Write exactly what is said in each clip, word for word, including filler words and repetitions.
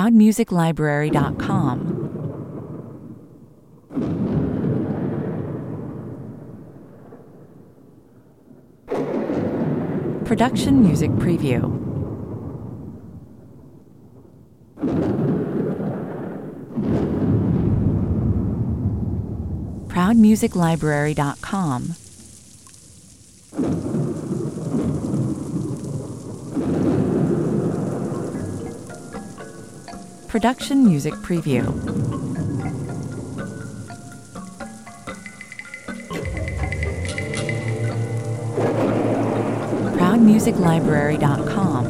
proud music library dot com. Production Music Preview. proud music library dot com. Production Music Preview. proud music library dot com.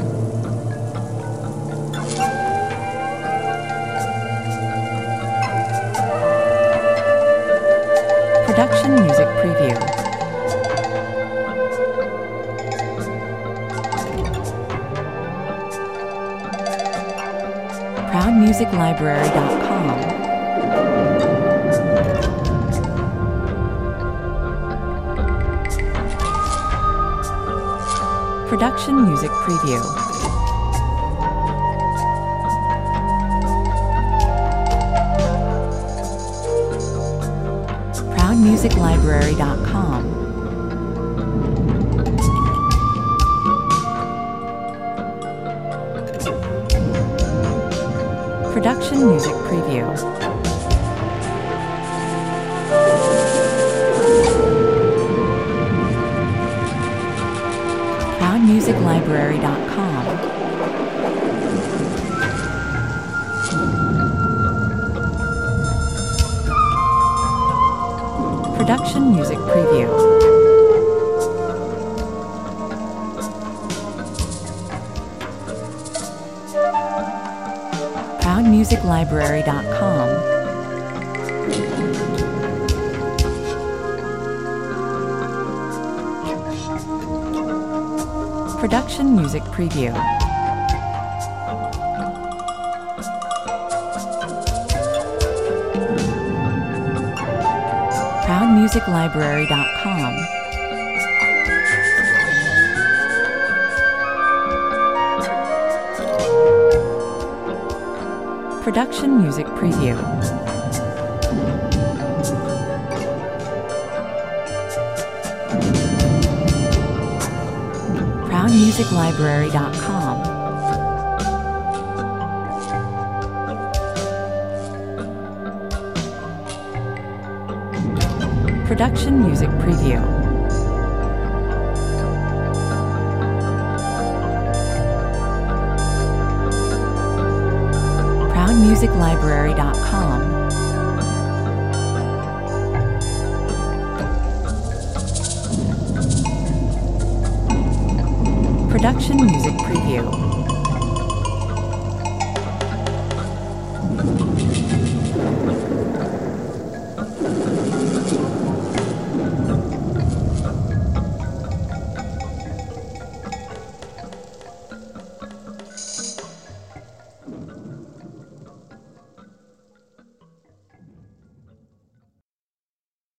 Production Music Preview. proud music library dot com. Production Music Preview. proud music library dot com. Production Music Preview. proud music library dot com. Production Music Preview. proud music library dot com. Production Music Preview. proud music library dot com. Production Music Preview. proud music library dot com. Production Music Preview. proud music library dot com. Production Music Preview.